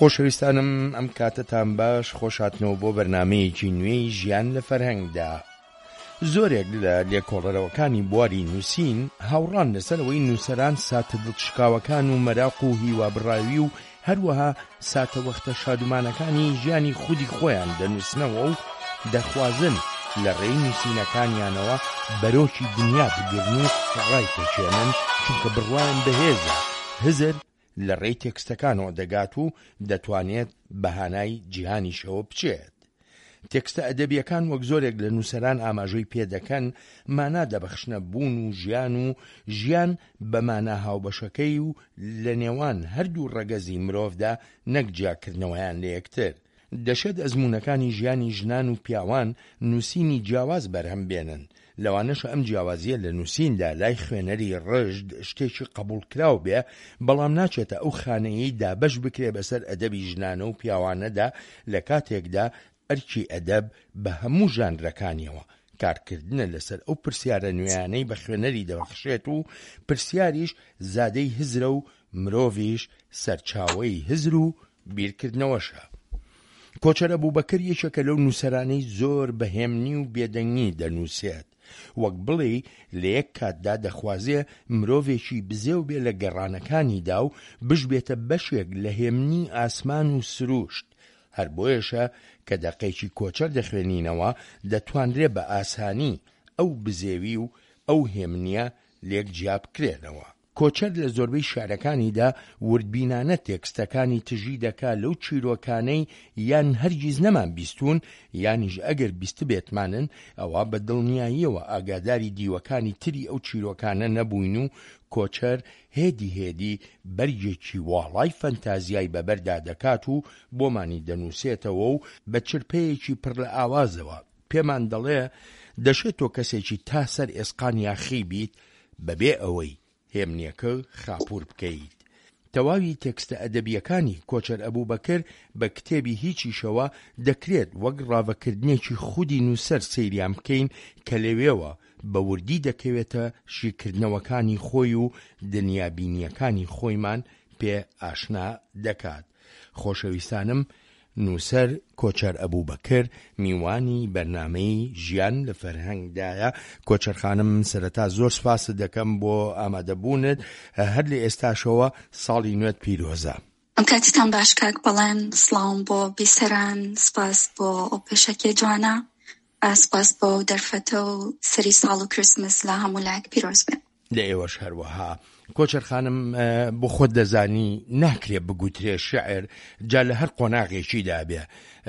خۆشەویستانم ئەم کاتتان باش خۆشهاتنەوە بۆ بەرنامەیەکی نوێی ژیان لە فەرهەنگدا. زۆرێک لە لێکۆڵەرەوەکانی بواری نووسین هاوڕان لەسەرەوەی نووسەران ساتە دڵشکاوەکان و مەراق و هیوابڕاوی و هەروەها ساتە وەختە شادومانەکانی ژیانی خودی خۆیان دەنووسنەوە و دەخوازن لە ڕێی نووسینەکانیانەوە بەرۆکی دنیا بگرن و ڕای پێچێنن، چونکە بڕوایان بەهێزە. هزر لە ڕێی تێکستەکانەوە دەگات و دەتوانێت بەهانای جیهانیشەوە بچێت. تێکستە ئەدەبیەکان وەک زۆرێک لە نووسەران ئاماژەی پێدەکەن مانا دەبەخشنە بوون و ژیان بە مانا هاوبەشەکەی و لە نێوان هەردوو ڕەگەزی مرۆڤدا نەک جیاکردنەوەیان لە یەکتر. دەشێت ئەزموونەکانی ژیانی ژنان و پیاوان نووسینی جیاواز بەرهەم بێنن، لەوانەش ئەم جیاوازیە لە نووسیندا لای خوێنەری ڕژد شتێکی قبوڵکراو بێ، بەڵام ناچێتە ئەو خانەیەی دابەش بکرێ بەسەر ئەدەبی ژنانە و پیاوانەدا لە کاتێکدا ئەرکی ئەدەب بە هەموو ژانرەکانیەوە کارکردنە لەسەر ئەو پرسیارە نوێیانەی بە خوێنەری دەبەخشێت و پرسیاریش زادەی هزرە و مرۆڤیش سەرچاوەی هزر و بیرکردنەوەشە. کۆچەر ئەبووبەکر یەکێکە لەو نووسەرانەی زۆر بەهێمنی و بێدەنگی دەنووسێت، وەک بڵێ لە یەک کاتدا دەخوازێ مرۆڤێکی بزێو بێ لە گەڕانەکانیدا و بشبێتە بەشێک لە هێمنی ئاسمان و سروشت. هەر بۆیەشە کە دەقەیەکی کۆچەر دەخوێنینەوە دەتوانرێ بە ئاسانی ئەو بزێوی و ئەو هێمنیە لێک جیا بکرێنەوە. کۆچەر لە زۆربەی شارەکانیدا وردبینانە تێکستەکانی تژی دەکا لەو چیرۆکانەی یان هەرگیز نەمان بیستون یانیش ئەگەر بیست بێتمانن ئەوە بە دڵنیاییەوە ئاگاداری دیوەکانی تری ئەو چیرۆکانە نەبووین و کۆچەر هێدی بەرگێکی واڵای فەنتازیای بەبەردا دەکات و بۆمانی دەنووسێتەوە و بە چرپەیەکی پڕ لە ئاوازەوە پێمان دەڵێ دەشێت تۆ کەسێکی تا سەر ئێسقان یاخی بیت بەبێ ئەوەی هێمنیەکە خاپور بکەیت. تەواوی تێکستە ئەدەبیەکانی کۆچەر ئەبووبەکر بە کتێبی هیچیشەوە دەکرێت وەک ڕاوەکردنێکی خودی نووسەر سەیریان بکەین کە لەوێوە بە وردی دەکەوێتە شیرکردنەوەکانی خۆی و دنیابینیەکانی خۆیمان پێ ئاشنا دەکات. خۆشەویستانم، نووسەر کۆچەر ئەبووبەکر میوانی بەرنامەی ژیان لە فەرهەنگدایە. کۆچەر خانم، سەرەتا زۆر سپاست دەکەم بۆ ئامادەبوونت، هەر لە ئێستاشەوە ساڵی نوێت پیرۆزە. ئەم کاتتان باش کاک بەڵێن، سڵاوم بۆ بیسەران، سپاس بۆ ئەو پێشەکێ جوانە، سپاس بۆ دەرفەتە و سەری ساڵ و کریسمس لە هەموو لایەک پیرۆز بێ. لە ئێوەش هەروەها. کۆچەر خانم، بۆ خۆت دەزانی ناکرێ بگوترێ شعر جا لە هەر قۆناغێکیدا بێ،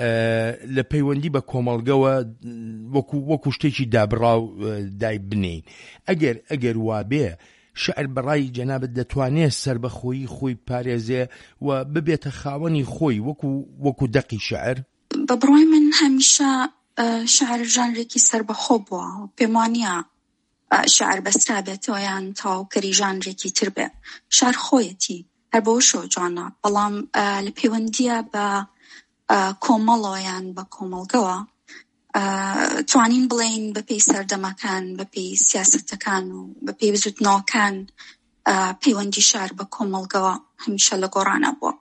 لە پەیوەندی بە کۆمەڵگەوە وەکو شتێکی دابڕاو دای بنین. ئەگەر وابێ شعر بەڕای جەنابەت دەتوانێت سربەخۆیی خۆی پارێزێ و ببێتە خاوەنی خۆی وەکو دەقی شعر؟ بە بڕوای من هەمیشە شعر ژانرێکی سربەخۆ بووە و پێم وانییە شعر بەسترا بێتەوە یان تەواوکەری ژانرێکی تر بێ. شعر خۆیەتی هەر بەوەشۆ جوانە، بەڵام لە پەیوەندیە بە کۆمەڵەوە یان بە کۆمەڵگەوە توانین بڵێین بەپێی سەردەمەکان، بەپێی سیاسەتەکان و بەپێی بزوتنەوەکان پەیوەندی شعر بە کۆمەڵگەوە هەمیشە لە گۆڕانە بووە.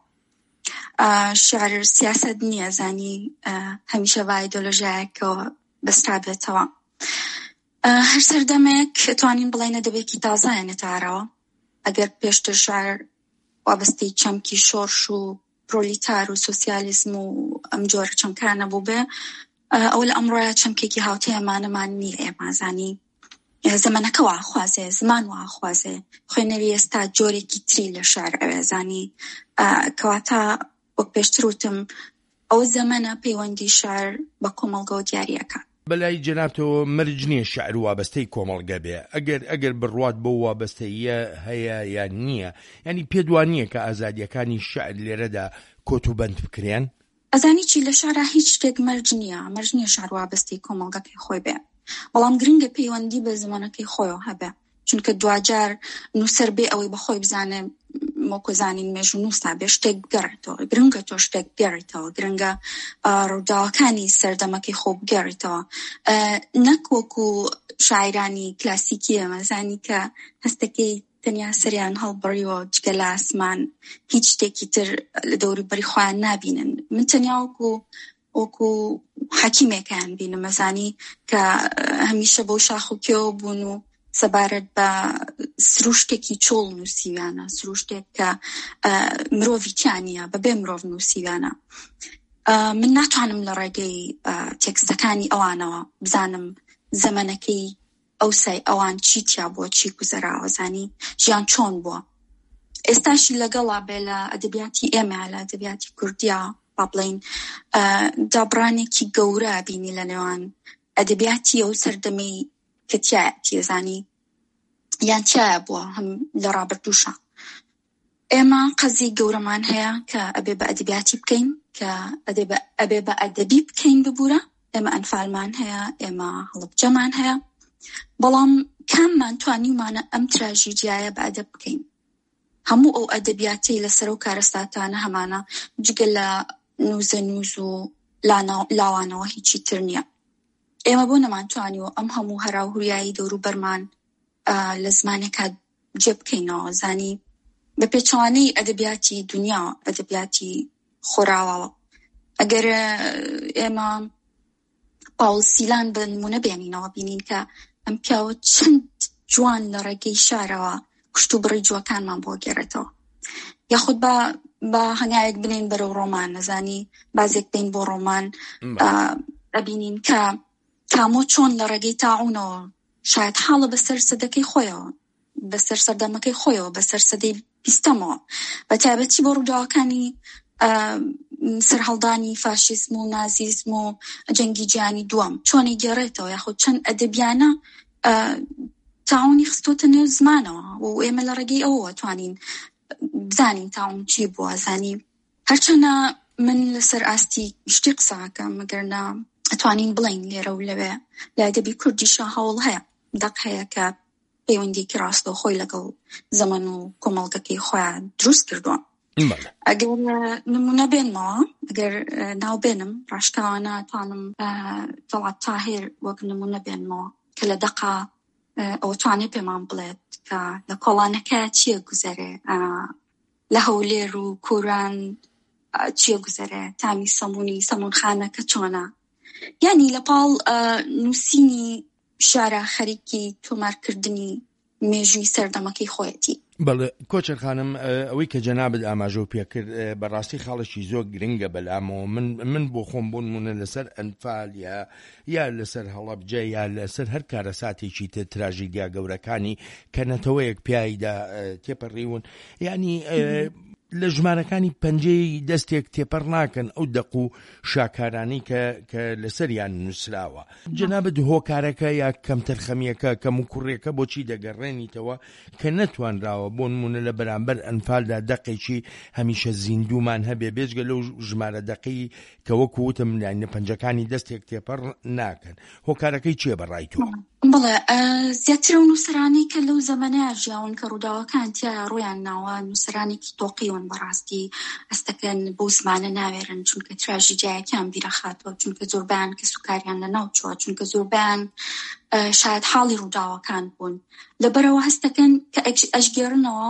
شعر سیاسەت نییە، زانی هەمیشە بە ئایدۆلۆژیایەکەوە بەسترا بێتەوە. هەر سەردەمێک توانین بڵێن ئەدەبێکی تازایە نەتارەوە. ئەگەر پێشتر شعر وابەستەی چەمکی شۆرش و پرۆلیتار و سۆسیالیزم و ئەم جۆرە چەمکانە بوو بێ، ئەو لە ئەمڕۆیە چەمکێکی هاوتەیەمانەمان نییە. ئێمازانی زەمانەکە واخوازێ، زمان واخوازێ، خوێنەری ئێستا جۆرێکی تری لە شعر ئەوێزانی کەواتە وەک پێشتر وتم ئەو زەمانە پەیوەندی شعر بە کۆمەڵگەوە دیاریەکە. بەلای جەنابتەوە مەرج نییە شعر وابەستەی کۆمەڵگە بێ. ئەگەر بڕوات بۆ وابەستەیە هەیە یان نییە، ینی پێدوانیە کە ئازادیەکانی شعر لێرەدا کۆتوبەند بکرێن؟ ئەزانی چی لە شعرا هیچ شتێک مەرج نییە شعر وابەستەی کۆمەڵگەکەی خۆی بێ، بەڵام گرنگە پەیوەندی بە زمانەکەی خۆیەوە هەبێ، چونکە دوجار نووسەر بێ ئەوەی بەخۆی بزانێ وەکو زانین مێژ و نووستا بێ شتێک بگەڕێتەوە، گرنگە تۆ شتێک بگەڕێتەوە، گرنگە ڕووداوەکانی سەردەمەکەی خۆ بگەڕێتەوە، نەک وەکو شاعرانی کلاسیکی ئەمەزانی کە هەستەکەی تەنیا سەریان هەڵبڕیەوە جگە لە ئاسمان هیچ شتێکی تر لە دەوری بەری خۆیان نابینن. من تەنیا وەکو حەکیمێکیان بینم مەزانی کە هەمیشە بۆ شاخ و کێوە بوون و سەبارەت بە سروشتێکی چۆڵ نووسیویانە، سروشتێک کە مرۆڤی تیانە بەبێ مرۆڤ نووسیویانە. من ناتوانم لە ڕێگەی تێکستەکانی ئەوانەوە بزانم زەمانەکەی ئەوسای ئەوان چیتیا بووە، چی گوزەراوە، زانی ژیان چۆن بووە. ئێستاشی لەگەڵا بێ لە ئەدەبیاتی ئێمە، لە ئەدەبیاتی کوردیا با بڵین دابڕانێکی گەورە بینی لە نێوان ئەدەبیاتی ئەو سەردەمەی کە تایەتی زانی یان تایە بووە هەم لە ڕابردووشە. ئێمە قەزی گەورەمان هەیە کە ئەبێ بە ئەدەبیاتی بکەین، کە ئەبێ بە ئەدەبی بکەین ببوورە. ئێمە ئەنفالمان هەیە، ئێمە هەڵبجەمان هەیە، بەڵام کاممان توانیمانە ئەم تراژیدیایە بە ئەدەب بکەین. هەموو ئەو ئەدەبیاتی لەسەر و کارەساتانە هەمانە جگە لە نووزە نووز و لاوانەوە هیچی تر نییە. ئێمە بۆ نەمانتوانیوە ئەم هەموو هەراوهوریایی دەوروبەرمان لە زمانێکا جێ بکەینەوە، زانی بە پێچەوانەی ئەدەبیاتی دنیا، ئەدەبیاتی خۆراوەوە. ئەگەر ئێمە پاوڵ سیلان بە نمونە بێنینەوە بینین کە ئەم پیاوە چەند جوان لە ڕێگەی شارەوە کشت و بڕی جوەکانمان بۆ گێڕێتەوە. یاخود بە هەنگایەک بنین بەرەو ڕۆمان، نەزانی بازێک بین بۆ ڕۆمان ئەبینین کە کامۆ چۆن لە ڕێگەی تاعونەوە شاید حاڵە بەسەر سەدەکەی خۆیەوە، بەسەر سەردەمەکەی خۆیەوە، بەسەر سەدەی بیستەمەوە، بە تایبەتی بۆ ڕووداوەکانی سەرهەڵدانی فاشیسم و نازیسم و جەنگی جیهانی دووەم چۆنی گێڕێتەوە، یاخود چەند ئەدەبیانە تاعونی خستۆتە نێو زمانەوە و ئێمە لە ڕێگەی ئەوە توانین بزانین تاعون چی بووە. زانی هەرچەنە من لەسەر ئاستی شتی قساکەم، مەگەرنا ئەتوانین بڵین لێرە و لەوێ لە ئەدەبی کوردیشە هەوڵ هەیە، دەق هەیە کە پەیوەندێکی ڕاستەوە خۆی لەگەڵ زەمان و کۆمەڵگەکەی خۆیان دروست کردووە. ئەگەر نمونە بێنمەوە، ئەگەر ناو بێنم ڕاشکاوانە توانم تەڵات تاهیر وەک نمونە بێنمەوە کە لە دەقا ئەو توانێ پێمان بڵێت کە لە کۆڵانەکە چییە گوزەرێ، لە هەولێر و کوران چییە گوزەرێ، تامی سەمونخانەکە چۆنە، یعنی لە پاڵ نووسینی شارە خەریکی تۆمارکردنی مێژووی سەردەمەکەی خۆیەتی. بەڵێ کۆچەر خانم، ئەوەی کە جەنابەت ئاماژە پێکرد بەڕاستی خاڵێکی زۆر گرنگە بەلامەوە. من بۆ خۆم بوونمونە لەسەر ئەنفال یا لەسەر هەڵەبجە یا لەسەر هەر کارە ساتێکی تر تراژیدیا گەورەکانی کە نەتەوەیەک پیایدا تێپەڕیون، یعنی لە ژمارەکانی پەنجەی دەستێک تێپەڕ ناکەن ئەو دەق و شاکارانی کە لەسەریان نووسراوە. جەنابەت هۆکارەکە یا کەمتەرخەمیەکە کەم و کوڕێکە بۆچی دەگەڕێنیتەوە کە نەتوانراوە بۆ نمونە لە بەرامبەر ئەنفالدا دەقێکی هەمیشە زیندومان هەبێ، بێجگە لەو ژمارە دەقی کە وەکو وتم لە پەنجەکانی دەستێک تێپەڕ ناکەن. هۆکارەکەی چییە بەڕای تۆ؟ بڵێ زیاترە و نووسرانی کە لەو زەمانەیە ژیاون کە ڕووداوەکان تیا ڕۆیان ناوە، نووسرانێکی تۆقیون بەڕاستی ئەستەکەن بۆ زمانە ناوێرن، چونکە تراژیدیایەکیان بیرەخاتەوە، چونکە زۆربیان کە سوکاریان لە ناو چووە، چونکە زۆربیان شاید حاڵی ڕووداوەکان بوون، لەبەرەوە هەستەکەن کە ئەشگێڕنەوە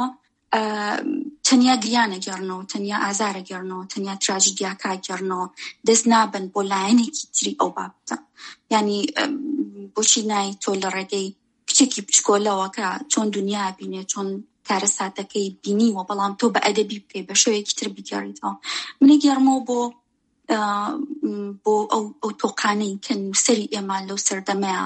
تەنیا گریانە گێڕنەوە، تەنیا ئازارە گێڕنەوە، تەنیا تراژیدیاکە گێڕنەوە، دەست نابن بۆ لایەنێکی تری ئەو بابتە. یعنی بۆچی نایی تۆ لە ڕێگەی کچێکی بچکۆلەوە کە چۆن دنیا بینێ، چۆن کارە ساتەکەی بینیوە، بەڵام تۆ بە ئەدەبی بکەی، بە شێوەیەکی تر بگێڕیتەوە. منە گێڕمەوە بۆ ئەو تۆقانەی کە نووسەری ئێمە لەو سەردەمەیە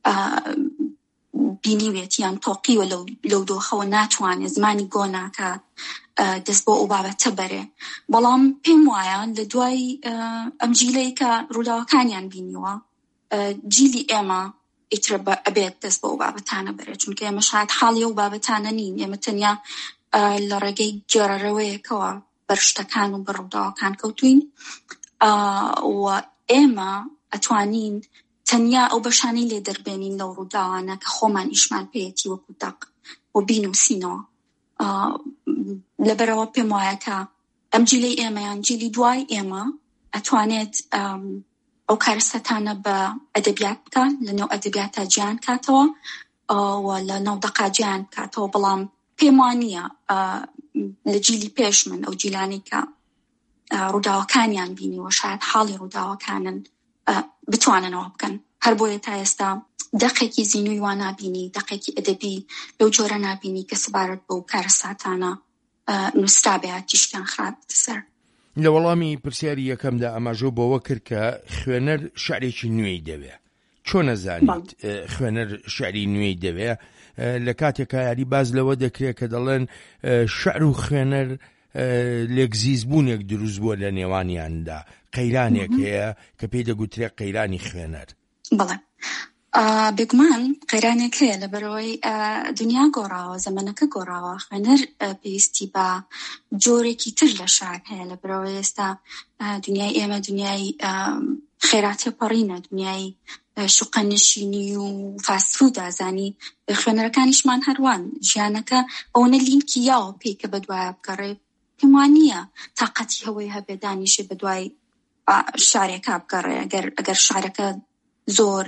بینیوێت یان تۆقیوە لەو دۆخەوە ناتوانێت زمانی گۆناکە دەست بۆ ئەو بابەتە بەرێ. بەڵام پێم وایە لە دوای ئەم جیلەی کە ڕووداوەکانیان بینیوە، جیلی ئێمە ئیترە ئەبێت دەست بۆ ئەو بابەتانە بەرێ، چونکە ئێمە شاید حاڵی ئەو بابەتانە نین، ئێمە تەنیا لە ڕێگەی گێڕەرەوەیەکەوە بەر شتەکان و بە ڕووداوەکان کەوتوین و ئێمە ئەتوانین تەنیا ئەو بەشانەی لێ دەربێنین لەو ڕووداوانە کە خۆمان ئیشمان پێیەتی وەکو دەق و بینووسینەوە. لەبەرەوە پێم وایە کە ئەم جیلەی ئێمە یان جیلی دوای ئێمە ئەتوانێت ئەو کارەسەتانە بە ئەدەبیات بکات، لە نێو ئەدەبیاتە گیان کاتەوە و لە نێو دەقا گیان کاتەوە، بەڵام پێم وانییە لە جیلی پێش من ئەو جیلانی کە ڕووداوەکانیان بینیوە شاید حاڵی ڕووداوەکانن بتواننەوە بکەن. هەر بۆیە تا ئێستا دەقێکی زینووی وان نابینی، دەقێکی ئەدەبی لەو جۆرە نابینی کە سەبارەت بەو کارە ساتانە نووسرابێت تیشتیان خراپێتە سەر. لە وەڵامی پرسیاری یەکەمدا ئەماژۆ بەوە کرد کە خوێنەر شعرێکی نوێی دەوێ. چۆن نەزانیت خوێنەر شعری نوێی دەوێ؟ لە کاتێکە یاری باز لەوە دەکرێت کە دەڵێن شعر و خوێنەر لێکزیزبوونێک دروست بووە لە نێوانیاندا، قەیرانێک هەیە کە پێی دەگوترێت قەیرانی خوێنەر. بەڵێ بێگومان قەیرانێک هەیە لەبەرەوەی دنیا گۆڕاوە، زەمانەکە گۆڕاوە، خوێنەر پێویستی بە جۆرێکی تر لە شعر هەیە لەبەرەوەی ئێستا دنیای ئێمە دنیای خێراتێ پەڕینە، دنیای شوقەنشینی و فاستفودە، زانی خوێنەرەکانیشمان هەروان ژیانەکە ئەوەنە لینکی یاوە پێی کە بەدوایە بگەڕێ پێم وانییە تاقەتی هەوەی هەبێ دانیشێ بەدوای شعرێکا بگەڕێ ئەگەر شعرەکە زۆر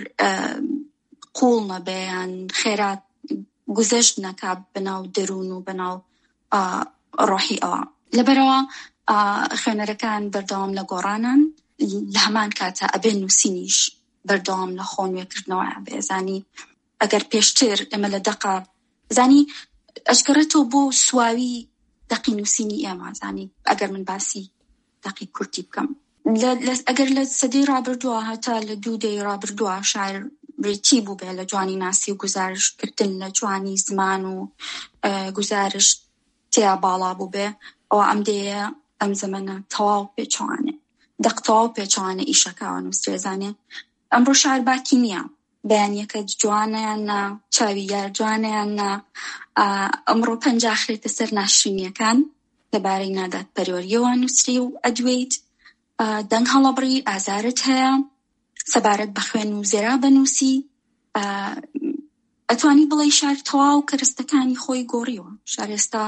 قوڵ نەبێیان خێرات گوزەشت نەکا بەناو دەروون و بەناو ڕۆحی ئەوە. لەبەرەوە خوێنەرەکان بەردەوام لە گۆڕانان، لە هەمان کاتە ئەبێ نووسینیش بەردەوام لە خۆ نوێکردنەوە بێ. زانی ئەگەر پێشتر ئێمە لە دەقا زانی ئەشکەرێتەوە بۆ سواوی دەقی نووسینی ئێمە، زانی ئەگەر من باسی دەقی کورتی بکەم ئەگەر لە سەدەی ڕابردووە هەتا لە 2 دەی ڕابردووە شاعر بریتی بوو بێ لە جوانی ناسی و گزارشکردن، لە جوانی زمان و گزارش تیا باڵا بوو بێ، ئەو ئەم دەیە ئەم زەمەنە تەواو پێچوانێ دەق تەواو پێچوانێ ئیشەکەوە نووسێزانێ. ئەمڕۆ شاعر باکی نییە، بەیانیەکە جوانیان نا، چاوی یار جوانیان نا. ئەمڕۆ پەنجا خرێتە سەر ناشرینیەکان لەبارەی نادات پەروەریەوە نووسری و ئەدوێیت دەنگ هەڵەبڕی ئازارت هەیە سەبارەت بە خوێن و زێرا بنووسی. ئەتوانی بڵێ شار تەواو کەرستەکانی خۆی گۆڕیوە. شار ئێستا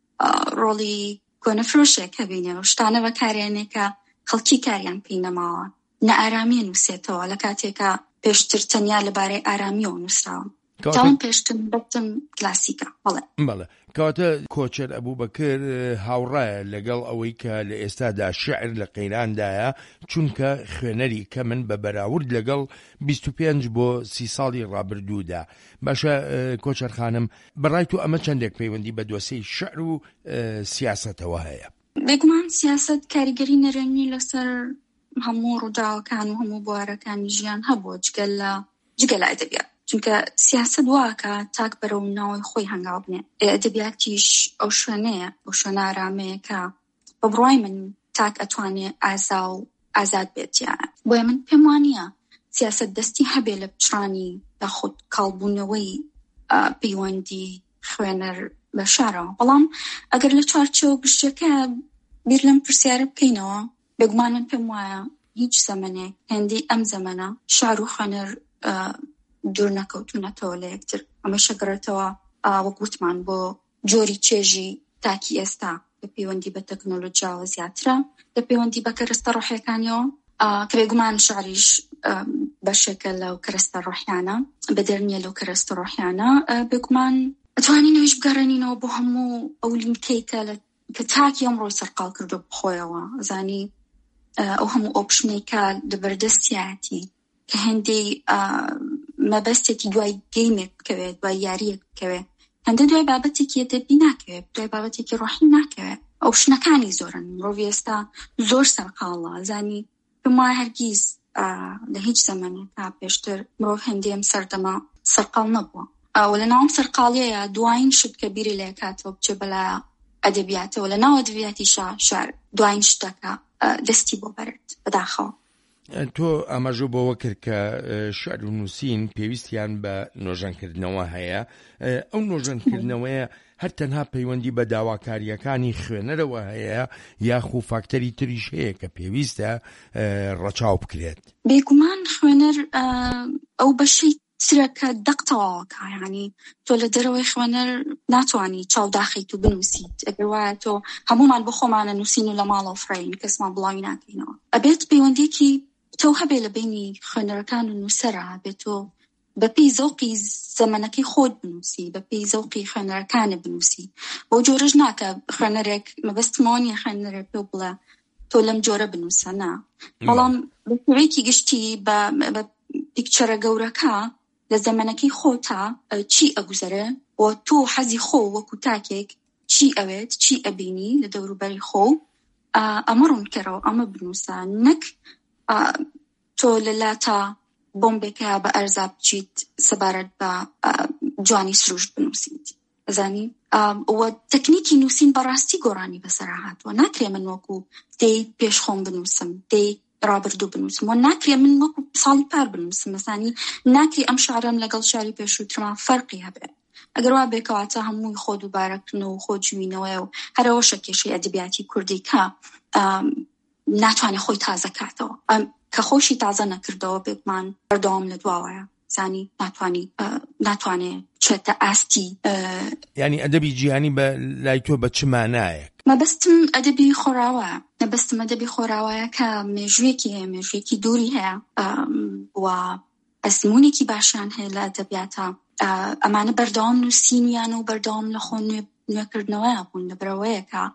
ڕۆڵی کۆنەفرۆشێک هەبینێ و شتانە بەکارێنێکە خەڵکی کاریان پێی نەماوە، نەئارامیە نووسێتەوە لە کاتێکە پێشتر تەنیا لەبارەی ئارامیەوە نووسراوە. تاون پێشتر بەتم کلاسیکە. بەڵێ کەواتە کۆچەر ئەبوبەکر هاوڕایە لەگەڵ ئەوەی کە لە ئێستادا شعر لە قەیراندایە، چونکە خوێنەری کە من بە بەراورد لەگەڵ 25 بۆ 30 ساڵی ڕابردوودا. باشە کۆچەر خانم، بەڕای تو ئەمە چەندێک پەیوەندی بە دۆسەی شعر و سیاسەتەوە هەیە؟ بێگومان سیاسەت کاریگەری نەرێنی لەسەر هەموو ڕووداوەکان و هەموو بوارەکانی ژیان هەبووە جگە لە ئەدەبیات، چونکە سیاسەت واکە تاک بەرەو ناوی خۆی هەنگاو بنێ. ئەدەبیاتیش ئەو شوێنەیە، ئەو شوێنە ئارامەیە کە بە بڕوای من تاک ئەتوانێ ئازا و ئازاد بێت. بۆیە من پێم وانییە سیاسەت دەستی هەبێ لە پچڕانی یاخود کاڵبوونەوەی پەیوەندی خوێنەر بە شارەوە. بەڵام ئەگەر لە چوارچێوە گشتەکە بیر لەم پرسیارە بکەینەوە، بێگومان من پێم وایە هیچ زەمانێک هێندەی ئەم زەمانە شار و خوێنەر دوور نەکەوتونەتەوە لە یەکتر. ئەمە شەگەڕێتەوە وەکوتمان بۆ جۆری چێژی تاکی ئێستا لە پەیوەندی بە تەکنۆلۆجیاوە زیاترە لە پەیوەندی بە کەرەستە ڕۆحیەکانیەوە، کە بێگومان شعریش بەشێکە لەو کەرەستە ڕۆحیانە، بەدەرنیە لەو کەرەستە ڕۆحیانە. بێگومان ئەتوانینەوەیش بگەڕێنینەوە بۆ هەموو ئەو لینکەیکە کە تاکی ئەمڕۆی سەرقاڵ کردو بخۆیەوە. زانی ئەو هەموو ئۆپشنێکە لەبەردەستیاتی کە هەندەی مەبەستێکی دوای گەیمێک بکەوێت، دوای یاریەک بکەوێت، هەندە دوای بابەتێکی ئەدەبی ناکەوێت، دوای بابەتێکی ڕۆحی ناکەوێت. ئۆپشنەکانی زۆرن. مرۆڤ ئێستا زۆر سەرقاڵە. زانی پێم وایە هەرگیز لە هیچ زەمانێکا پێشتر مرۆڤ هەندێم سەردەما سەرقاڵ نەبووە. و لە ناوم سەرقاڵیەیە دوایین شت کە بیری لێ کاتەوە بچێ بەلا ئەدەبیاتەوە، لە ناو ئەدەبیاتیشا شعر دوایین شتەکە دەستی بۆ بەرد بەداخەوە. تۆ ئاماژە بۆەوە کرد کە شعر و نووسین پێویستیان بە نۆژەنکردنەوە هەیە. ئەو نۆژەنکردنەوەیە هەر تەنها پەیوەندی بە داواکاریەکانی خوێنەرەوە هەیە یاخو فاکتەری تریش هەیە کە پێویستە ڕەچاو بکرێت؟ بێگومان خوێنەر ئەو بەشی ترەکە دەقتەواوەکە، یعنی تۆ لە دەرەوەی خوێنەر ناتوانی چاوداخیت و بنووسیت. ئەگەر وایە تۆ هەمومان بە خۆمانە نووسین و لە ماڵەوە فڕین کەسمان بڵاوی ناکەینەوە. ئەبێت پەیوەندێکی تۆ هەبێ لە بینی خوێنەرەکان و نووسەرە، بێت تۆ بەپێی زەوقی زەمانەکەی خۆت بنووسی، بەپێی زەوقی خوێنەرەکانت بنووسی. بۆ جۆرەش ناکە خوێنەرێک مەبەستمەوە نیە خوێنەرێک پێ بڵێ تۆ لەم جۆرە بنووسە، نا. بەڵام بە شێوەیەکی گشتی بە پیکچەرە گەورەکە لە زەمانەکەی خۆتا چی ئەگوزەرە و تۆ حەزی خۆ وەکو تاکێک چی ئەوێت، چی ئەبینی لە دەوروبەری خۆ، ئەمە ڕوونکەرەوە، ئەمە بنووسە. نەک تۆ لەلاتە بۆمبێکە بە ئەرزا بچیت سەبارەت بە جوانی سروشت بنووسیت. ئەزانی وە تەکنیکی نووسین بەڕاستی گۆڕانی بەسەرا هاتووە. ناکرێ من وەکو دەی پێش خۆم بنووسم، دەی ڕابردوو بنووسم، و ناکرێ من وەکو ساڵی پار بنووسم. مەسانی ناکرێ ئەم شعرم لەگەڵ شاری پێشووترما فەرقی هەبێ. ئەگەر وا بێکەواتە هەمووی خۆ دووبارەکردنەوە و خۆ جوینەوەی و هەرەوەشە کێشەی ئەدەبیاتی کوردی کە ناتوانێ خۆی تازە کاتەوە، کە خۆشی تازە نەکردەوە بێتمان بەردەوام لە دواوەیە. زانی ناتوانێ چێتە ئاستی. یعنی ئەدەبی جیهانی بە لای تۆ بە چ مانایەک؟ مەبەستم ئەدەبی خۆراوەیە. مەبەستم ئەدەبی خۆراوەیە کە مێژوویەکی هەیە، مێژوویەکی دووری هەیە و ئەزمونێکی باشیان هەیە لە ئەدەبیاتە. ئەمانە بەردەوام نووسینیان و بەردەوام لە خۆ نوێکردنەوەیە بوون، لەبەرەوەیە کە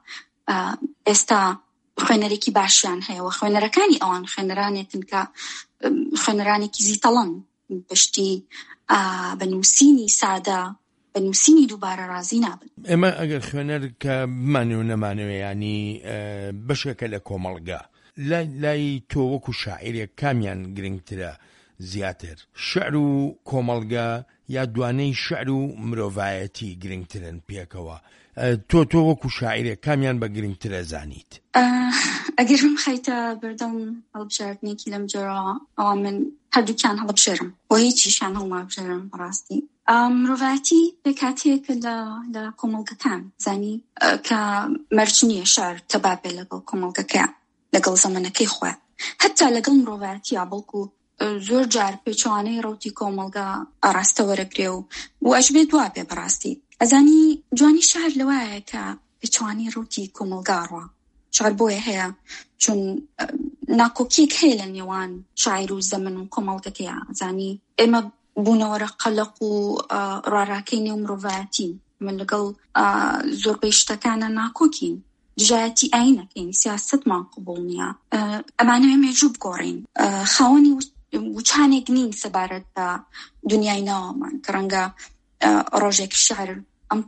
ئێستا خوێنەرێکی باشیان هەیە و خوێنەرەکانی ئەوان خوێنەرانێکن کە خوێنەرانێکی زیتەڵن پشتی بە نووسینی سادە، بە نووسینی دووبارە ڕازی نابن. ئێمە ئەگەر خوێنەر کە بمانێ و نەمانەوێ، ینی بەشێکە لە کۆمەڵگا، لای تۆ وەکو شاعیرێک کامیان گرنگترە زیاتر، شعر و کۆمەڵگا یا دوانەی شعر و مرۆڤایەتی گرنگترن پێکەوە؟ تۆ وەکو شاعیرێک کامیان بە گرنگترە زانیت؟ ئەگەر خەیتە بەردەم هەڵبژاردنێکی لەم جۆرە، ئەوە من هەردووکیان هەڵبژێرم و هیچیشان هەڵنابژێرم. بەڕاستی مرۆڤایەتی پێکاتەیەکە لە کۆمەڵگەکان، زانی کە مەرجنیە شعر تەبابێ لەگەڵ کۆمەڵگەکە، لەگەڵ زەمانەکەی خۆ، هەتا لەگەڵ مرۆڤایەتیە، بەڵکو زۆر جار پێچوانەی ڕوتی کۆمەڵگا ئاراستە وەرەگرێ و ئەژبێ دوا بێ. بەڕاستی ئەزانی جوانی شعر لەوایە کە پێچوانی ڕوتی کۆمەڵگاڕوە. شعر بۆیە هەیە چون ناکۆکیەک هەیە لە نێوان شاعیر و زەمن و کۆمەڵگەکەیە. ئەزانی ئێمە بوونەوەرە قەلق و ڕاراکەی نێو مرۆڤایەتی، من لەگەڵ زۆربەی شتەکانە ناکۆکین، دژایەتی ئاینەکەین، سیاسەتمان قبوڵ نییە. ئەمانەوێ مێژوو بگۆڕین، خاوەنی وچانێک نین سەبارەت بە دنیای ناوەمان، کە ڕەنگە ڕۆژێک شعر ئەم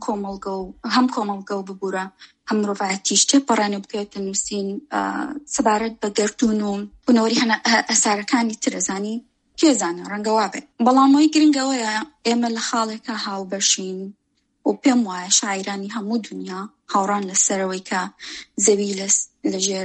کۆمەڵگە و ببوورە هەم مرۆڤایەتیش تێپەڕێنێ و بکەوێتە نووسین سەبارەت بە گەرتون و بوونەوەری ئەسارەکانی ترەزانی کێزانە، ڕەنگە وابێ. بەڵامەوەی گرنگەوەیە ئێمە لە خاڵێکە هاوبەشین و پێم وایە شاعیرانی هەموو دنیا هاوڕان لەسەرەوەی کە زەوی لەژێر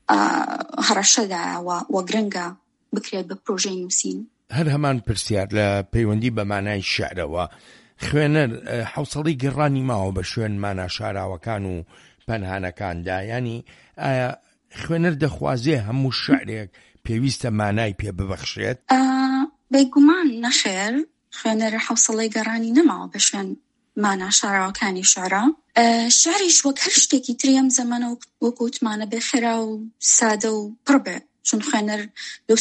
هەڕەشەدایە و گرنگە بکرێت بە پرۆژەی نووسین. هەر هەمان پرسیار لە پەیوەندی بە مانای شعرەوە، خوێنەر حوسڵی گەڕانی ماوە بە شوێن مانا شاراوەکان و پەنهانەکاندا؟ ینی ئایا خوێنەر دەخوازێ هەموو شعرێک پێویستە مانای پێ ببەخشێت؟ بێگومان نەخێر، خوێنەر حوسڵی گەڕانی نەماوە بە شوێن مانا شاراوەکانی شعرە. شعریش وەک هەر شتێکی تری ئەم زەمانە وەکوتمانە بێخێرا و سادە و پڕ بێ، چون خوێنەر لەو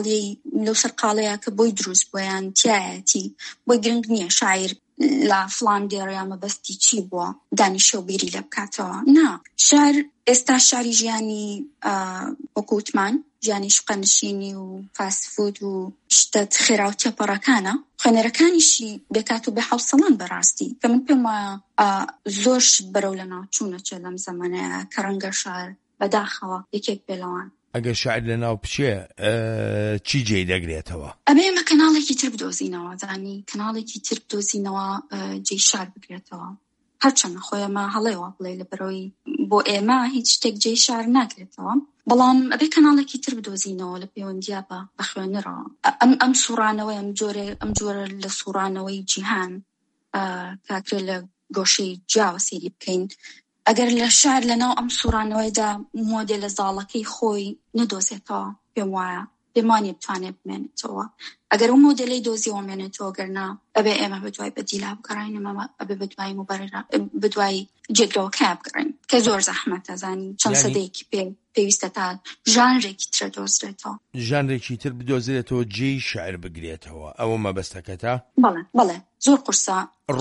سەرقاڵەیە کە بۆی دروست بۆیان تایەتی، بۆی گرنگ نییە شاعیر لە فڵان دێڕەیە مەبەستی چی بووە دانیشە و بیری لە بکاتەوە. نا، شعر ئێستا شاری ژیانی وەکوتمان ژیانی شقەنشینی و فاسفود و شتت خێرا و تێپەڕەکانە، خوێنەرەکانیشی بێکات و بێ حوسڵان بەڕاستی، کە من پێم وایە زۆر شت بەرەو لە ناوچوونەچێ لەم زەمانەیە کە ڕەنگە شعر بەداخەوە یەکێک بێلەوان. ئەگەر شاعر لە ناو بچێ چی جێی دەگرێتەوە؟ ئەبێ ئێمە کەناڵێکی تر بدۆزینەوە، زانی کەناڵێکی تر بدۆزینەوە جێی شار بگرێتەوە. هەرچەندە خۆیەمە هەڵێوە بڵێ لەبەرەوەی بۆ ئێمە هیچ شتێک جێی شار ناگرێتەوە، بەڵام ئەبێ کەناڵێکی تر بدۆزینەوە لە پەیوەندیە بە خوێنەرەوە. ئەم سوڕانەوەی ئەم جۆرە لە سوڕانەوەی جیهان کاکرێ لە گۆشەی جیاوە سێری بکەین، ئەگەر لە شعر لەناو ئەم سوڕانەوەیدا مۆدێلە زاڵەکەی خۆی نەدۆزێتەوە، پێم وایە بێمانی بتوانێت بمێنێتەوە. ئەگەر ئەو مۆدێلەی دۆزیەوە مێنێتەوە، گەرنا ئەبێ ئێمە بەدوای بەدیلا بگەڕین، ئەبێ بەدوای جێگرەوەکە بگەڕین، کە زۆر زەحمەتە، زانی چەند سەدەیەکی پێ پێویستە تا ژانرێکی ترە دۆزرێتەوە. ژانرێکی تر بدۆزرێتەوە جێی شاعر بگرێتەوە، ئەوە مەبەستەکەتە؟ بەڵێ زۆر قورسە.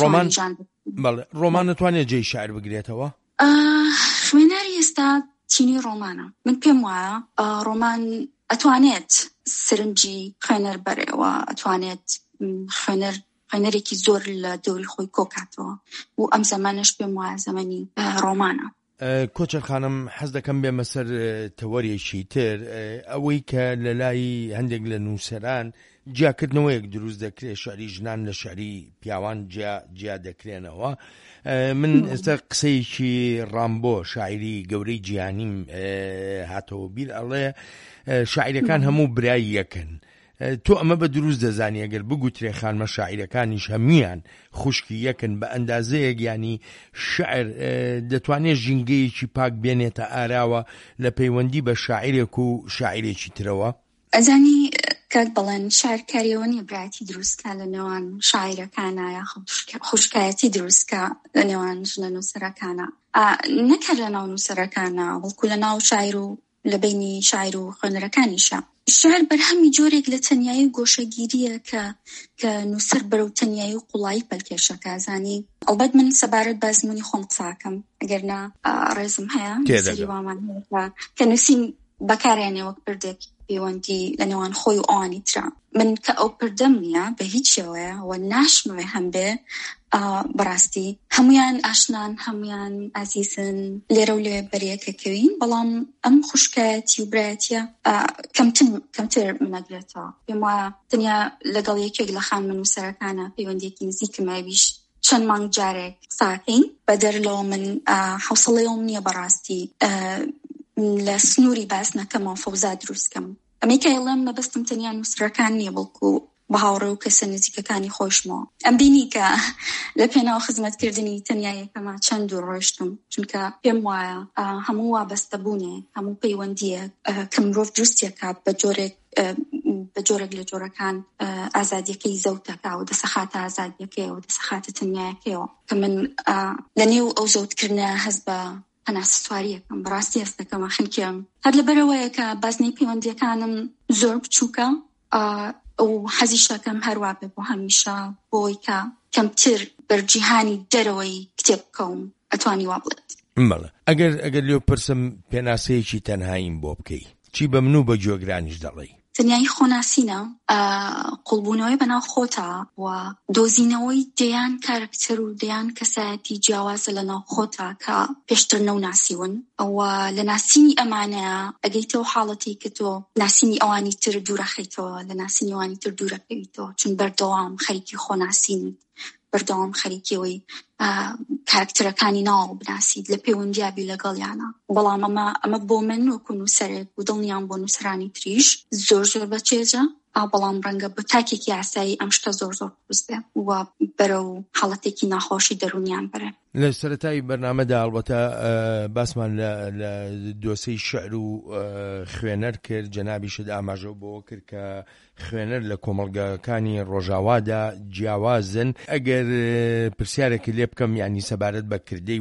ڕۆمان نتوانێت جێی شاعر بگرێتەوە؟ خوێنەری ئێستا تینی ڕۆمانە. من پێم وایە ڕۆمان ئەتوانێت سرنجی خوێنەر بەرێەوە، ئەتوانێت خوێنەرێکی زۆر لە دەوری خۆی کۆکاتەوە و ئەم زەمانەش پێم وایە زەمانی ڕۆمانە. کۆچەر خانم حەز دەکەم بێمە سەر تەوەریەکی تر، ئەوەی کە لە لای هەندێک لە نووسەران جیاکردنەوەیەک دروست دەکرێت، شعری ژنان لە شعری پیاوان جیا دەکرێنەوە. من ئێستا قسەیەکی ڕامبۆ شاعری گەورەی جیهانیم هاتەوە بیر، ئەڵێ شاعیرەکان هەموو برای یەکن. تۆ ئەمە بە دروست دەزانی ئەگەر بگوترێ خانمە شاعیرەکانیش هەمویان خوشکی یەکن بە ئەندازەیەک، ینی شعر دەتوانێت ژینگەیەکی پاک بێنێتە ئاراوە لە پەیوەندی بە شاعیرێک و شاعیرێکی ترەوە؟ ئەزانی کات بەڵێن شارکاریەوە نیە برایەتی دروستکە لە نێوان شاعیرەکانە یا خوشکایەتی دروستکە لە نێوان ژنە نووسەرەکانە، نەکە لە ناو نووسەرەکانە، بەڵکو لە ناو شاعیر و لە بینی شاعیر و خوێنەرەکانیشە. شعر بەرهەمی جۆرێک لە تەنیایی و گۆشەگیریە کە نووسەر بەرەو تەنیایی و قوڵایی پەلکێشەکە. زانی ئەڵبەت من سەبارەت بە زمانی خۆم قساکەم، ئەگەرنا ڕێزم هەیە سەری وامان هەیە کە نووسین بەکارێنێ وەک پردێک پەیوەندی لە نێوان خۆی و ئەوانی ترە. من کە ئەو پردەم نییە بە هیچ شێوەیە و ناشمەوێ هەم بێ، بەڕاستی هەمویان ئاشنان، هەمویان ئازیزن، لێرە و لێ بەریەکەکەوین، بەڵام ئەم خوشکایەتی و برایەتیە کەمتر منەگرێتەوە. پێم وایە تەنیا لەگەڵ یەکێک لە خانمە نووسەرەکانە پەیوەندیەکی نزیکمەویش چەند مانگ جارێک ساکەین بەدەر لەوە من حوسڵەیەم نییە بەڕاستی لە سنووری باس نەکەمەوە فەوزا دروستکەم. ئەمەی کە ئێڵێم مەبەستم تەنیا نووسەرەکان نییە، بەڵکو بە هاوڕێ و کەسە نزیکەکانی خۆشمەوە. ئەم بینی کە لە پێناو خزمەتکردنی تەنیا یەکەمە چەند دوور ڕۆیشتم، چونکە پێم وایە هەموو وابەستە بوونێ، هەموو پەیوەندیە کە مرۆڤ دروستیەکە بە جۆرێک لە جۆرەکان ئازادیەکەی زەوتەکە و دەسەخاتە ئازادیەکەیەوە و دەسەخاتە تەنیایەکەیەوە، کە من لە نێو ئەو زەوتکردنە هەز بە هەناسوواریەکەم بەڕاستی هەستەکەمە خنکێم. هەر لەبەرەوەیە کە بازنەی پەیوەندیەکانم زۆر بچووکە و حەزیش دەکەم هەروە بێ بۆ هەمیشە، بۆی کە کەمتر بەرجیهانی دەرەوەی کتێب بکەم ئەتوانی وا بڵێت. بەڵێ ئەگەر لێو پرسم پێناسەیەکی تەنهاییم بۆ بکەی، چی بە من و بە جۆگرانیش دەڵێی؟ تەنیایی خۆناسینە، قوڵبوونەوەی بەناو خۆتە و دۆزینەوەی دەیان کارکتەر و دەیان کەسایەتی جیاوازە لە ناو خۆتە کە پێشتر نەوناسیون، ئەوە لە ناسینی ئەمانەیە ئەگەیتەوە حاڵەتی کە تۆ ناسینی ئەوانی تر دوورەخەیتەوە، لە ناسینی ئەوانی تر دوورەکەویتەوە، چون بەردەوام خەریکی خۆناسینیت، بەردەوام خەریکیەوەی کارکتەرەکانی ناو بناسیت، لە پەیوەندیابی لەگەڵیانە. بەڵام ئەمە بۆ من وەکو نووسەرێک و دڵنیام بۆ نووسەرانی تریش زۆر بەچێژە، بەڵام ڕەنگە بە تاکێکی ئاسایی ئەم شتە زۆر دروست بێ و بەرەو حاڵەتێکی ناخۆشی دەرونیان بەرێ. لە سەرەتای بەرنامەدا ئەڵبەتە باسمان لە دۆسەی شعر و خوێنەر کرد، جەنابیشت ئاماژە بۆ کرد کە خوێنەر لە کۆمەڵگەکانی ڕۆژاوادا جیاوازن. ئەگەر پرسیارێکی لێ بکەم، یعنی سەبارەت بە کردەی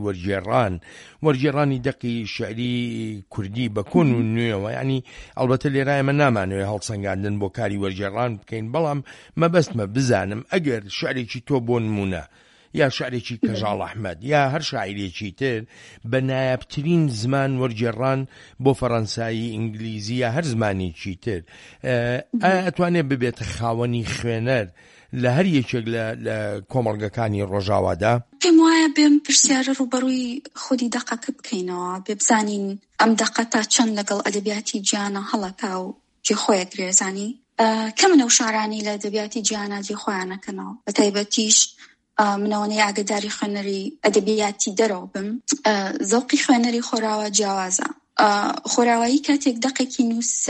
وەرگێڕانی دەقی شعری کوردی بە کۆن و نوێەوە، یعنی ئەڵبەتە لێرایە من نامانوێ هەڵسەنگاندن بۆ کاری وەرگێڕان بکەین، بەڵام مەبەستمە بزانم ئەگەر شعرێکی تۆ بۆ نمونە یا شعرێکی کەژاڵ ئەحمەد یا هەر شاعیرێکی تر بە نایابترین زمان وەرگێڕان بۆ فەڕەنسایی، ئینگلیزی یا هەر زمانێکی تر، ئەتوانێت ببێتە خاوەنی خوێنەر لە هەر یەکێک لە کۆمەڵگەکانی ڕۆژاوادا؟ پێم وایە بێم پرسیارە ڕوبەڕووی خودی دەقەکە بکەینەوە، بێ بزانین ئەم دەقە تا چەند لەگەڵ ئەدەبیاتی گیانە هەڵەکا و جێخۆیە درێزانی کە منە و شارانی لە ئەدەبیاتی گیانە جێخۆیانەکەنەوە. بە تایبەتیش منەوەنەی ئاگداری خوێنەری ئەدەبیاتی دەرەوە بم، زەوقی خوێنەری خۆراوە جیاوازە. خۆراوایی کاتێک دەقێکی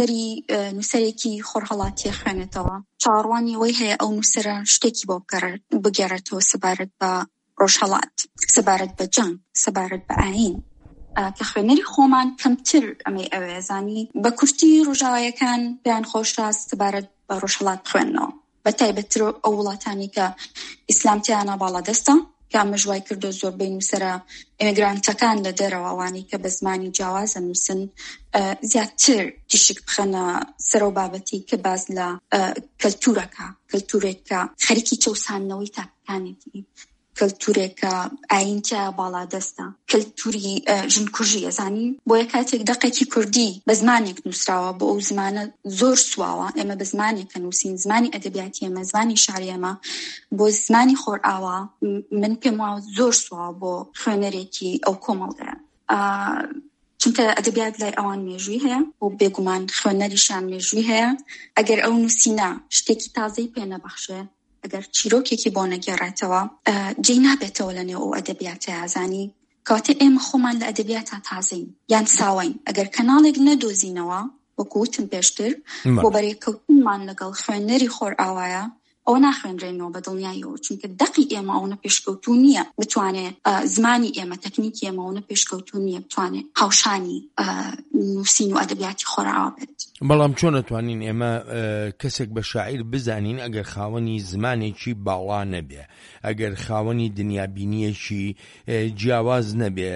نووسەرێکی خۆرهەڵاتیە خوێنێتەوە، چاڕوانی ئەوەی هەیە ئەو نووسەرە شتێکی بۆ بگێڕێتەوە سەبارەت بە ڕۆژهەڵات، سەبارەت بە جەنگ، سەبارەت بە ئاین، کە خوێنەری خۆمان کەمتر ئەمەی ئەوێزانی بە کورتی ڕۆژاوایەکان پێیان خۆشە سەبارەت بە ڕۆژهەڵات خوێندنەوە، بە تایبەتتر ئەو وڵاتانی کە ئیسلامتیانە باڵەدەستە کە ئەمەژوای کردو زۆربەی نووسەرە ئێمیگرانتەکان لە دەرەوە ئەوانەی کە بە زمانی جیاواز ئەنووسن زیاتر تیشک بخەنە سەرەوە بابەتی کە باز لە کەلتورێکە خەریکی چەوسانەوەی تاکەکانێتی، کەلتورێکە ئاینتیا باڵا دەستە، کەلتوری ژنکوژی ئەزانی بۆیە کاتێک دەقێکی کوردی بە زمانێک نووسراوە بۆ ئەو زمانە زۆر سواوە. ئێمە بە زمانێکە نووسین، زمانی ئەدەبیاتی ئێمە، زمانی شعری ئێمە بۆ زمانی خۆرئاوا من پێم وایە زۆر سواوە بۆ خوێنەرێکی ئەو کۆمەڵگەیە، چونکە ئەدەبیات لای ئەوان مێژووی هەیە و بێگومان خوێنەریشان مێژووی هەیە. ئەگەر ئەو نووسینە شتێکی تازەی پێ نەبەخشێ، ئەگەر چیرۆکێکی بۆ نەگێڕێتەوە جێ نابێتەوە لە نێو ئەو ئەدەبیاتە ئازانی کاتێ ئێمە خۆمان لە ئەدەبیاتە تازەین یان ساوین. ئەگەر کەناڵێک نەدۆزینەوە وەکوتم پێشتر بۆ بەرێکەوتنمان لەگەڵ خوێنەری خۆرئاوایە ئەو ناخوێنرێنەوە بە دڵنیاییەوە، چونکە دەقی ئێمە ئەوە پێشکەوتوو نییە بتوانێت زمانی ئێمە تەکنیکی ئێمە ئەوە پێشکەوتوو نییە بتوانێت هاوشانی نووسین و ئەدەبیاتی خۆرئاوا بێت. بەڵام چۆن نەتوانین ئێمە کەسێک بە شاعیر بزانین ئەگەر خاوەنی زمانێکی باڵا نەبێ، ئەگەر خاوەنی دنیابینیەکی جیاواز نەبێ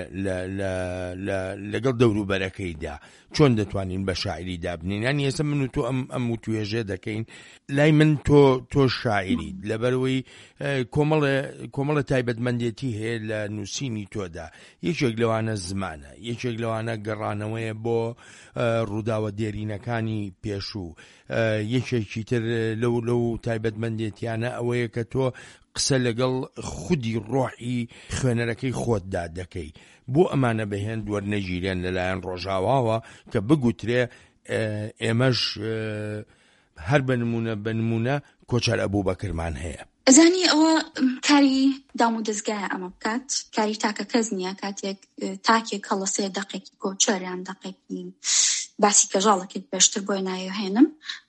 لەگەڵ دەوروبەرەکەیدا، چۆن دەتوانین بە شاعری دابنین؟ یانی ئێستا من و تۆ ئەم و توێژێ دەکەین، لای من تۆ شاعری لەبەرەوەی کۆمەڵە تایبەتمەندێتی هەیە لە نووسینی تۆدا. یەکێک لەوانە زمانە، یەکێک لەوانە گەڕانەوەیە بۆ ڕووداوە دێرینەکانی پێشوو، یەکێکی تر لەو تایبەتمەندێتیانە ئەوەیە کە تۆ قسە لەگەڵ خودی ڕۆحی خوێنەرەکەی خۆتدا دەکەی. بۆ ئەمانە بەهێن وەرنەگیرێن لەلایەن ڕۆژاواوە کە بگوترێ ئێمەش هەر بنمونە کۆچەر ئەبووبەکرمان هەیە. ئەزانی ئەوە کاری دام و دەستگایە ئەمە بکات، کاری تاکە کەس نییە. کاتێک تاکێک هەڵەسێ دەقێکی کۆچەریان دەقێکی باسی کەژاڵەکەت پێشتر بۆی نایۆهێنم،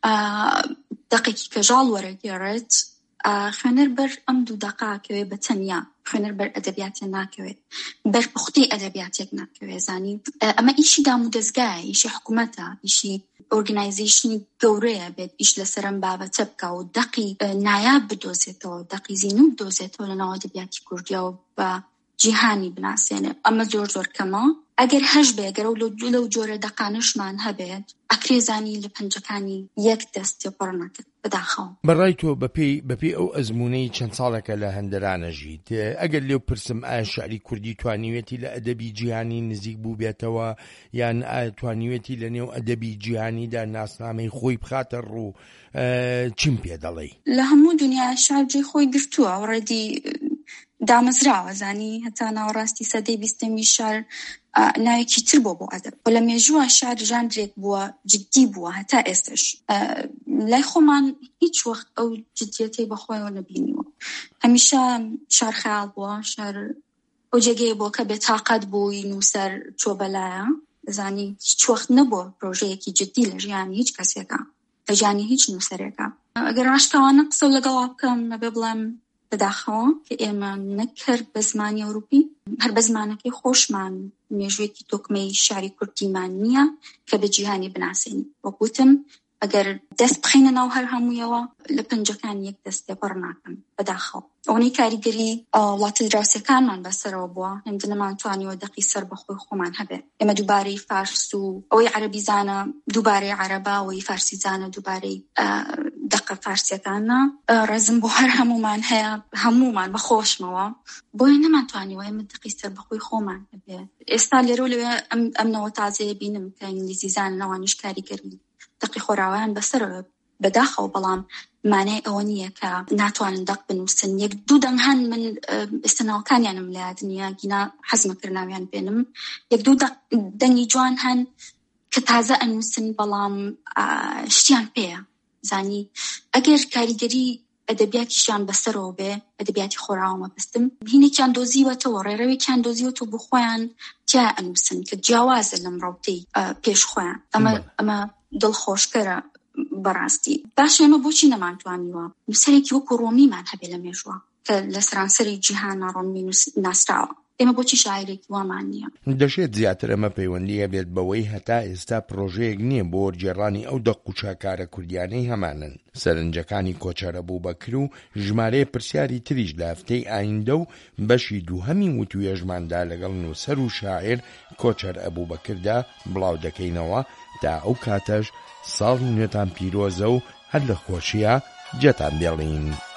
دەقێکی کەژاڵ وەرەگێڕێت، خوێنەر بەر ئەم دوو دەقاکەوێ بە تەنیا، خوێنەر بەر ئەدەبیاتێک ناکەوێت، بەر پوختی ئەدەبیاتێک ناکەوێت. زانی ئەمە ئیشی دام و دەستگایە، ئیشی حکوومەتە، ئیشی ئۆرگنایزیشنی گەورەیە بێت ئیش لەسەرم بابەتە بکە و دەقی نایاب بدۆزێتەوە، دەقی زینوو بدۆزێتەوە لە ناو ئەدەبیاتی کوردیەوە بە جیهانی بناسێنێ. ئەمە زۆر زۆر کەمە. ئەگەر هەش بێ، ئەگەر لەو جۆرە دەقانشمان هەبێت، ئەکرێزانی لە پەنجەکانی یەک دەستێ پڕ نەکرد بەداخەوە. بەڕای تۆ بەپێی ئەو ئەزمونەی چەند ساڵێکە لە هەندەرانە ژیت، ئەگەر لێو پرسم ئایا شعری کوردی توانیوێتی لە ئەدەبی جیهانی نزیک بوو بێتەوە، یان ئایا توانیوێتی لە نێو ئەدەبی جیهانیدا ناسنامەی خۆی بخاتە ڕوو، چیم پێ دەڵێی؟ لە هەموو دنیا شعر جێی خۆی گرتووە، ڕێدی دامەزراوە. زانی هەتا ناوەڕاستی سەدەی 20 شعر ناوێکی تر بۆ ئەدەب، و لە مێژووە شعر ژانرێک بووە، جدی بووە هەتا ئێستش. لای خۆمان هیچ وەخت ئەو جدیەتی بەخۆیەوە نەبینیوە. هەمیشە شعر خەیاڵ بووە، شعر ئەو جێگەیە بووە کە بێتاقەت بووی نووسەر چۆ بەلایە. زانی هیچ وەخت نەبووە پرۆژەیەکی جدی لە ژیانی هیچ کەسێکە، لە ژیانی هیچ نووسەرێکە. ئەگەر ڕاشتەوانە قسە لەگەڵا بکەم نەبێ بڵێم بەداخەوە کە ئێمە نەکرد بە زمانی ئەوروپی، هەر بە زمانەکەی خۆشمان مێژوێکی تۆکمەی شعری کوردیمان نییە کە بە جیهانی بناسێنی. وەکوتم ئەگەر دەست بخینە ناو هەر هەموویەوە لە پەنجەکان یەک دەستێ پڕ ناکەن بەداخەوە. ئەوەی کاریگەری وڵاتە دراوسەکانمان بەسەرەوە بووە، هێندە نەمانتوانیوە دەقی سەر بەخۆی خۆمان هەبێت. ئێمە دووبارەی فارس و ئەوەی عەرەبی زانە دووبارەی عەرەبا، ئەوەی فارسی زانە دووبارەی دەقە فارسیەکانە. ڕێزم بۆ هەر هەمومان هەیە، هەمومان بەخۆشمەوە، بۆیە نەمانتوانیوە ئێمە دەقی سەر بەخۆی خۆمان هەبێت. ئێستا لێرە لەوێ ئەمنەوە تازەیە بینم کە ئینگلیزی زانەوانیش کاریگەری دەقی خۆراویان بەسەرەوە بەداخەوە، بەڵام مانای ئەوە نییە کە ناتوانن دەق بنووسن. یەک دوو دەنگ هەن من ئێستاناوەکانیانم لە یاد نییە، گینا حەزمەکردناویان بێنم. یەک دوو دەنگی جوان هەن کە تازە ئەنووسن، بەڵام شتیان پێیە. زانی ئەگەر کاریگەری ئەدەبیاتیشیان بەسەرەوە بێ، ئەدەبیاتی خۆراوە مەبەستم، هینێکیان دۆزیوەتەوە، ڕێڕەوێکیان دۆزیوەتەوە بۆ خۆیان تیا ئەنووسن کە جیاوازە لەم ڕەوتەی پێش خۆیان. ئەمە دڵخۆشکەرە بەڕاستی. باش ئێمە بۆچی نەمانتوانیوە نووسەرێکی وەکو ڕۆمیمان هەبێ لە مێژووە کە لە سەرانسەری جیهان ڕۆمی ناسراوە. ئێمە بۆچی شاعرێکی وامان نییە؟ دەشێت زیاتر ئەمە پەیوەندیە بێت بەوەی هەتا ئێستا پرۆژەیەک نییە بۆ وەرگێڕانی ئەو دەق و چاکارە کوردیانەی هەمانن. سەرنجەکانی کۆچەر ئەبووبەکر و ژمارەیە پرسیاری تریش لە هەفتەی ئایندە و بەشی دووهەمی وتوێژماندا لەگەڵ نووسەر و شاعر کۆچەر ئەبووبەکردا بڵاو دەکەینەوە تا ئەو کاتەش ساڵی نوێتان پیرۆزە و هەر لە خۆشیە جێتان دێڵین.